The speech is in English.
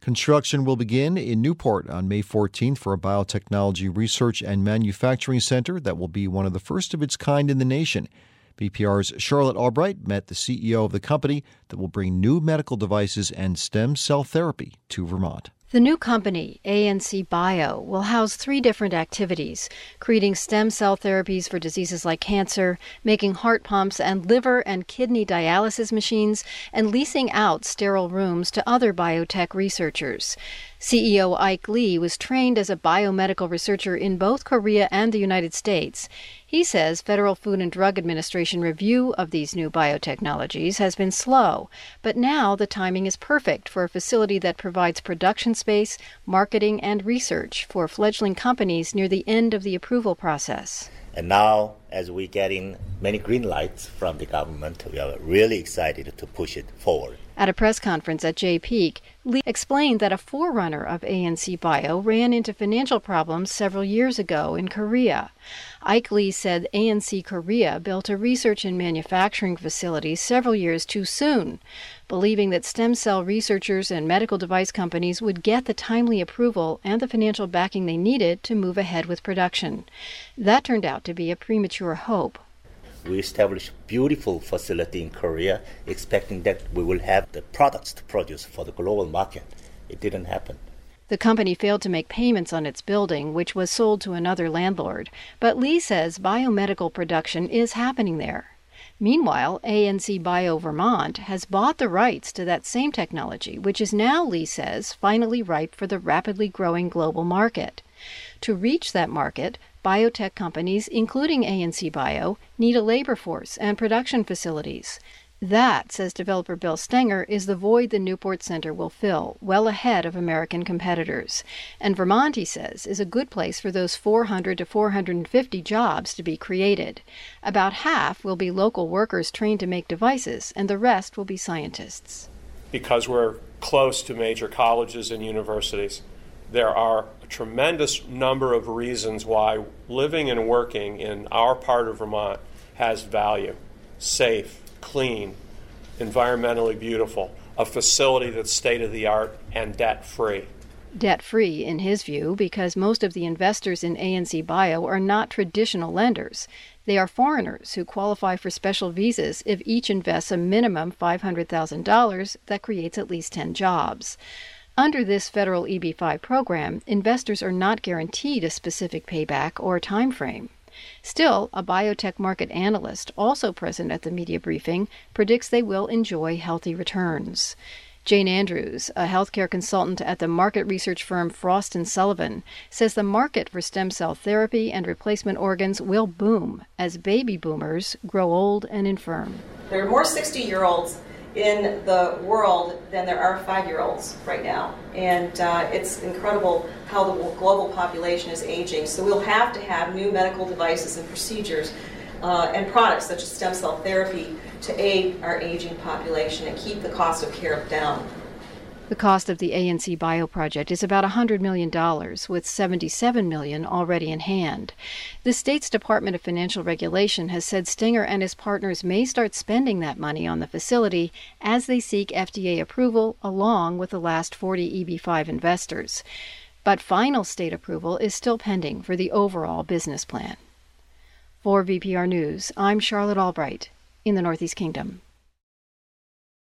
Construction will begin in Newport on May 14th for a biotechnology research and manufacturing center that will be one of the first of its kind in the nation. VPR's Charlotte Albright met the CEO of the company that will bring new medical devices and stem cell therapy to Vermont. The new company, ANC Bio, will house 3 different activities: creating stem cell therapies for diseases like cancer, making heart pumps and liver and kidney dialysis machines, and leasing out sterile rooms to other biotech researchers. CEO Ike Lee was trained as a biomedical researcher in both Korea and the United States. He says Federal Food and Drug Administration review of these new biotechnologies has been slow, but now the timing is perfect for a facility that provides production space, marketing, and research for fledgling companies near the end of the approval process. And now, as we're getting many green lights from the government, we are really excited to push it forward. At a press conference at J-Peak, Lee explained that a forerunner of ANC Bio ran into financial problems several years ago in Korea. Ike Lee said ANC Korea built a research and manufacturing facility several years too soon, believing that stem cell researchers and medical device companies would get the timely approval and the financial backing they needed to move ahead with production. That turned out to be a premature hope. We established a beautiful facility in Korea, expecting that we will have the products to produce for the global market. It didn't happen. The company failed to make payments on its building, which was sold to another landlord. But Lee says biomedical production is happening there. Meanwhile, ANC Bio Vermont has bought the rights to that same technology, which is now, Lee says, finally ripe for the rapidly growing global market. To reach that market, biotech companies, including ANC Bio, need a labor force and production facilities. That, says developer Bill Stenger, is the void the Newport Center will fill, well ahead of American competitors. And Vermont, he says, is a good place for those 400 to 450 jobs to be created. About half will be local workers trained to make devices, and the rest will be scientists. Because we're close to major colleges and universities, there are a tremendous number of reasons why living and working in our part of Vermont has value. Safe, clean, environmentally beautiful, a facility that's state-of-the-art and debt-free. Debt-free, in his view, because most of the investors in ANC Bio are not traditional lenders. They are foreigners who qualify for special visas if each invests a minimum $500,000 that creates at least 10 jobs. Under this federal EB-5 program, investors are not guaranteed a specific payback or time frame. Still, a biotech market analyst, also present at the media briefing, predicts they will enjoy healthy returns. Jane Andrews, a healthcare consultant at the market research firm Frost & Sullivan, says the market for stem cell therapy and replacement organs will boom as baby boomers grow old and infirm. There are more 60-year-olds in the world than there are 5-year-olds right now. And it's incredible how the global population is aging. So we'll have to have new medical devices and procedures and products such as stem cell therapy to aid our aging population and keep the cost of care down. The cost of the ANC Bio project is about $100 million, with $77 million already in hand. The state's Department of Financial Regulation has said Stenger and his partners may start spending that money on the facility as they seek FDA approval along with the last 40 EB-5 investors. But final state approval is still pending for the overall business plan. For VPR News, I'm Charlotte Albright in the Northeast Kingdom.